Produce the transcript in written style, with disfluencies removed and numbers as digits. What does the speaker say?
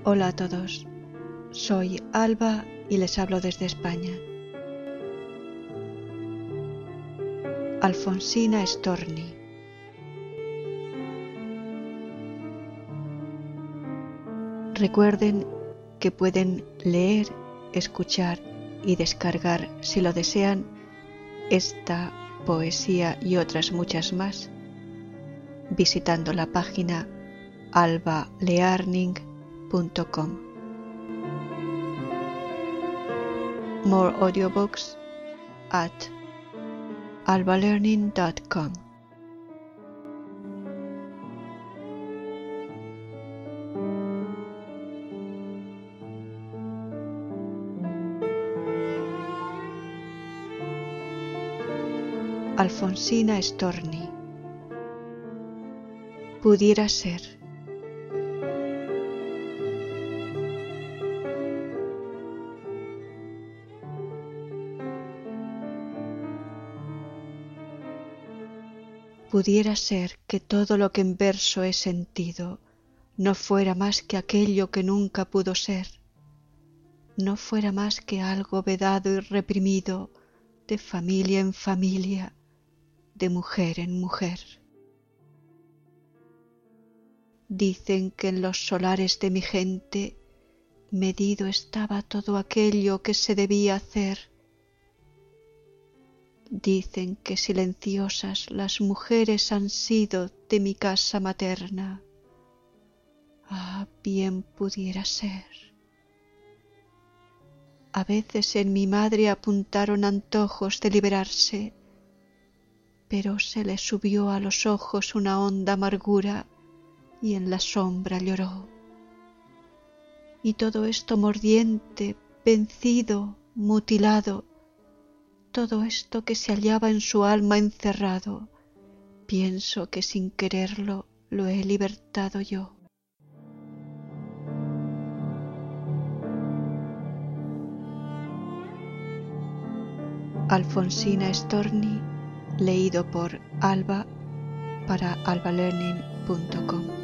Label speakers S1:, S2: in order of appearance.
S1: Hola a todos, soy Alba y les hablo desde España. Alfonsina Storni. Recuerden que pueden leer, escuchar y descargar, si lo desean, esta poesía y otras muchas más visitando la página albalearning.com. More audiobooks at albalearning.com. Alfonsina Storni. Pudiera ser. Pudiera ser que todo lo que en verso he sentido no fuera más que aquello que nunca pudo ser, no fuera más que algo vedado y reprimido de familia en familia, de mujer en mujer. Dicen que en los solares de mi gente medido estaba todo aquello que se debía hacer. Dicen que silenciosas las mujeres han sido de mi casa materna. Ah, bien pudiera ser. A veces en mi madre apuntaron antojos de liberarse, pero se le subió a los ojos una honda amargura y en la sombra lloró. Y todo esto mordiente, vencido, mutilado, todo esto que se hallaba en su alma encerrado, pienso que sin quererlo lo he libertado yo. Alfonsina Storni, leído por Alba para albalearning.com.